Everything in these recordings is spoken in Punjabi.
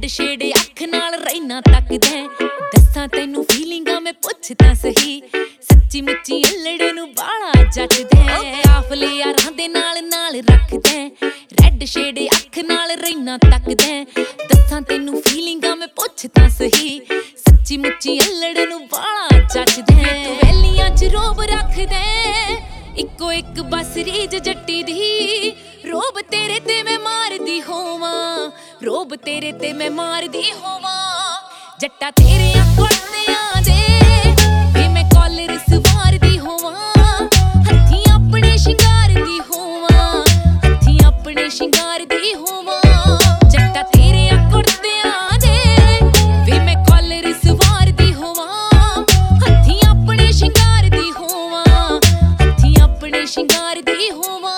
ਛੇੜ ਅੱਖ ਨਾਲ ਰਹਿਣਾ ਤੱਕਦਾ ਦੱਸਾਂ ਤੈਨੂੰ ਫੀਲਿੰਗਾਂ ਮੈਂ ਪੁੱਛ ਤਾਂ ਸਹੀ ਸੱਚੀ ਮੁੱਚੀ ਅਲੜ ਨੂੰ ਬਾਲਾ ਜੱਟਦਾ ਕਾਫਲੇ ਯਾਰਾਂ ਦੇ ਨਾਲ ਨਾਲ ਰੱਖਦਾ ਰੈਡ ਛੇੜ ਅੱਖ ਨਾਲ ਰਹਿਣਾ ਤੱਕਦਾ ਦੱਸਾਂ ਤੈਨੂੰ ਫੀਲਿੰਗਾਂ ਮੈਂ ਪੁੱਛ ਤਾਂ ਸਹੀ ਸੱਚੀ ਮੁੱਚੀ ਅਲੜ ਨੂੰ ਬਾਲਾ ਜੱਟਦਾ ਤੂੰ ਵੈਲੀਆਂ ਚ ਰੋਬ ਰੱਖਦਾ ਇੱਕੋ ਇੱਕ ਬਸ ਰੀਜ ਜੱਟੀ ਦੀ ਰੋਬ ਤੇਰੇ ਤੇ ਮੈਂ ਮਾਰਦੀ ਹੋਵਾਂ ਰੋਬ ਤੇਰੇ ਤੇ ਮੈਂ ਮਾਰਦੀ ਹੋਵਾਂ ਜੱਟਾ ਤੇਰੇ ਕੁੜਤਿਆਂ ਦੇ ਵੇ ਮੈਂ ਕਾਲਰ ਸਵਾਰਦੀ ਹੋਵਾਂ ਹੱਥੀਂ ਆਪਣੇ ਸ਼ਿੰਗਾਰਦੀ ਹੋਵਾਂ ਹੱਥੀਂ ਆਪਣੇ ਸ਼ਿੰਗਾਰਦੀ ਹੋਵਾਂ ਜੱਟਾ ਤੇਰੇ ਕੁੜਤਿਆਂ ਦੇ ਵੇ ਮੈਂ ਕਾਲਰ ਸਵਾਰਦੀ ਹੋਵਾਂ ਹੱਥੀਂ ਆਪਣੇ ਸ਼ਿੰਗਾਰਦੀ ਹੋਵਾਂ ਹੱਥੀਂ ਆਪਣੇ ਸ਼ਿੰਗਾਰਦੀ ਹੋਵਾਂ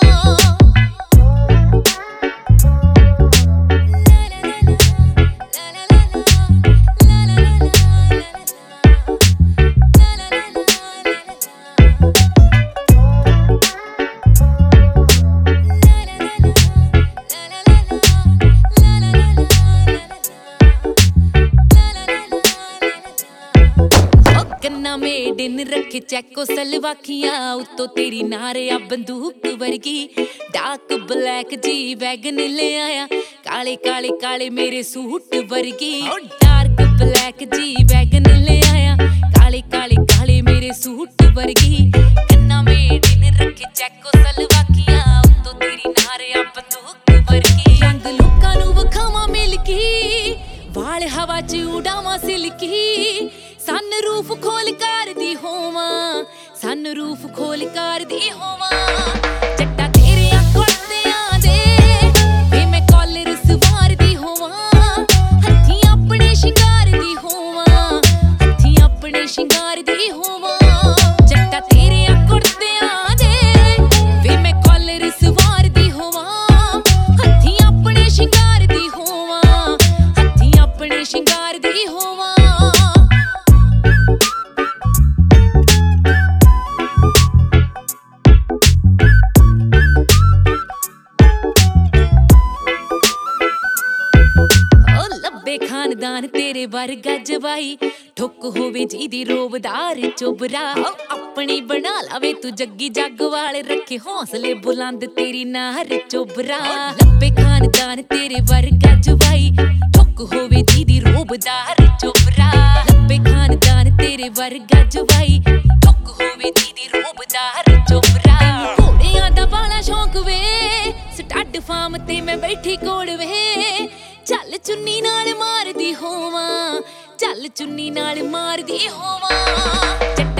ਕੰਨਾ ਮੇਡਨ ਰੱਖ ਚੈਕੋ ਸਲਵਾਖੀਆਂ ਉੱਤੋਂ ਤੇਰੀ ਨਾਰਿਆ ਬੰਦੂਕ ਵਰਗੀ ਡਾਰਕ ਬਲੈਕ ਜੀ ਵੈਗਨ ਲੈ ਆਇਆ ਕਾਲੇ ਕਾਲੇ ਕਾਲੇ ਮੇਰੇ ਸੂਟ ਵਰਗੀ ਡਾਰਕ ਬਲੈਕ ਜੀ ਵੈਗਨ ਲੈ ਆਇਆ ਕਾਲੇ ਕਾਲੇ ਕਾਲੇ ਮੇਰੇ ਸੂਟ ਵਰਗੀ ਕੰਨਾ ਮੇਡਨ ਰੱਖ ਚੈਕੋ ਸਲਵਾਖੀਆਂ ਉੱਤੋਂ ਤੇਰੀ ਨਾਰਿਆ ਬੰਦੂਕ ਵਰਗੀ ਰੰਗ ਲੋਕਾਂ ਨੂੰ ਵਿਖਾਵਾਂ ਮਿਲ ਕੇ ਵਾਲ ਹਵਾ ਚ ਉਡਾਵਾਂ ਸਿਲਕੀ ਸਨ ਰੂਫ ਖੋਲ ਕਰਦੀ ਹੋਵਾਂ ਸਨ ਰੂਫ ਖੋਲ ਕਰਦੀ ਹੋਵਾਂ ਜੱਟਾ ਤੇਰੇ ਕੁੜਤਿਆਂ ਦੇ ਵੇ ਮੈਂ ਕਾਲਰ ਸਵਾਰਦੀ ਹੋਵਾਂ ਹੱਥੀਂ ਆਪਣੇ ਸ਼ਿੰਗਾਰਦੀ ਹੋਵਾਂ ਹੱਥੀਂ ਆਪਣੇ ਸ਼ਿੰਗਾਰਦੀ ਹੋਵਾਂ ਜੱਟਾ ਤੇਰੇ ਕੁੜਤਿਆਂ ਦੇ ਵੇ ਮੈਂ ਕਾਲਰ ਸਵਾਰਦੀ ਹੋਵਾਂ ਹੱਥੀਂ ਆਪਣੇ ਸ਼ਿੰਗਾਰਦੀ ਹੋਵਾਂ ਹੱਥੀਂ ਆਪਣੇ ਸ਼ਿੰਗਾਰਦੀ ਹੋਵਾਂ ਖਾਨਦਾਨ ਤੇਰੇ ਵਰਗਾ ਜਵਾਈ ਠੁੱਕ ਹੋਵੇ ਜਿਹਦੀ ਰੋਬਦਾਰ ਚੋਬਰਾ ਆਪਣੀ ਬਣਾ ਲਾਵੇ ਤੂੰ ਜੱਗੀ ਜੱਗ ਵਾਲੇ ਰੱਖੇ ਹੌਸਲੇ ਬੁਲੰਦ ਤੇਰੀ ਨਾਰ ਚੋਬਰਾ ਲੱਭੇ ਖਾਨਦਾਨ ਤੇਰੇ ਵਰਗਾ ਜਵਾਈ ਠੁੱਕ ਹੋਵੇ ਜਿਹਦੀ ਰੋਬਦਾਰ ਚੋਬਰਾ ਲੱਭੇ ਖਾਨਦਾਨ ਤੇਰੇ ਵਰਗਾ ਜਵਾਈ ਠੁੱਕ ਹੋਵੇ ਜਿਹਦੀ ਰੋਬਦਾਰ ਚੋਬਰਾ ਘੋੜਿਆਂ ਦਾ ਬਾਲਾ ਸ਼ੌਂਕ ਵੇ ਸਟੱਡ ਫਾਰਮ ਤੇ ਮੈਂ ਬੈਠੀ ਕੋਲ ਵੇ ਚੱਲ ਚੁੰਨੀ ਨਾਲ ਮਾਰਦੀ ਹੋਵਾਂ ਚੱਲ ਚੁੰਨੀ ਨਾਲ ਮਾਰਦੀ ਹੋਵਾਂ